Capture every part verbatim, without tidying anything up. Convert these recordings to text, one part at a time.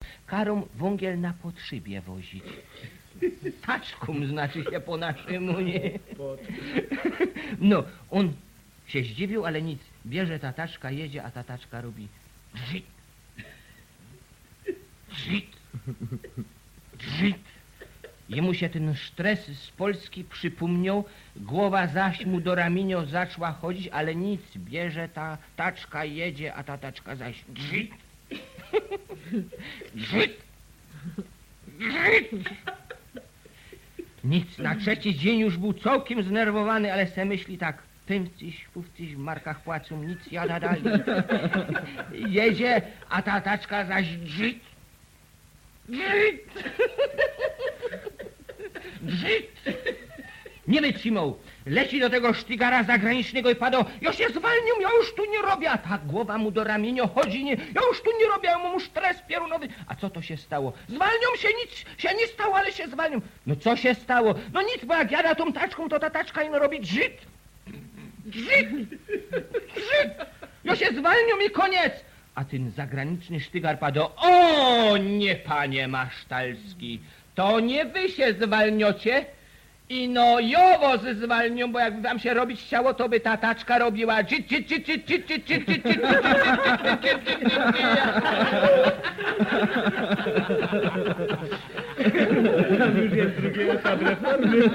Karą wągiel na podszybie wozić. Taczką znaczy się po naszemu, nie? No, on się zdziwił, ale nic. Bierze ta taczka, jedzie, a ta taczka robi drzyt. Drzyt. Drzyt. Jemu się ten stres z Polski przypomniał, głowa zaś mu do ramienia zaczęła chodzić, ale nic, bierze ta taczka, jedzie, a ta taczka zaś drzyt. Drzyt. Drzyt. Nic, na trzeci dzień już był całkiem znerwowany, ale se myśli tak, pymcyś, pufcyś, w markach płacą, nic, jada dalej. Jedzie, a ta taczka zaś drzyt. Drzyt. Drzyt. Nie wytrzymał. Leci do tego sztygara zagranicznego i padał. Ja się zwalniam, ja już tu nie robię. A ta głowa mu do ramienia chodzi. Nie, ja już tu nie robię, ja mam stres piorunowy. A co to się stało? Zwalniam się, nic się nie stało, ale się zwalniam. No co się stało? No nic, bo jak jada tą taczką, to ta taczka ino robi drzyt. Drzyt. Drzyt. Ja się zwalniam i koniec. A ten zagraniczny sztygar padł. O nie, panie Masztalski, to nie wy się zwalniocie. I no jowo ze zwalnią, bo jakby wam się robić chciało, to by ta taczka robiła dżit, dżit, dżit, dżit, dżit, dżit, dżit, dżit, dżit, Już jest drugi etap reformy.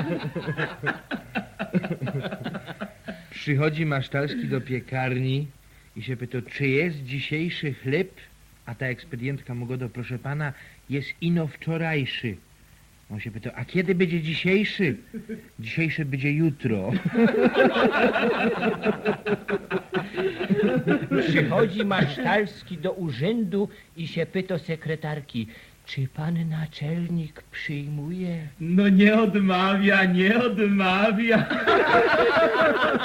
Przychodzi Masztalski do piekarni i się pyta, czy jest dzisiejszy chleb? A ta ekspedientka mu go do, proszę pana, jest ino wczorajszy. On się pyta, a kiedy będzie dzisiejszy? Dzisiejszy będzie jutro. Przychodzi Masztalski do urzędu i się pyta sekretarki, czy pan naczelnik przyjmuje? No nie odmawia, nie odmawia.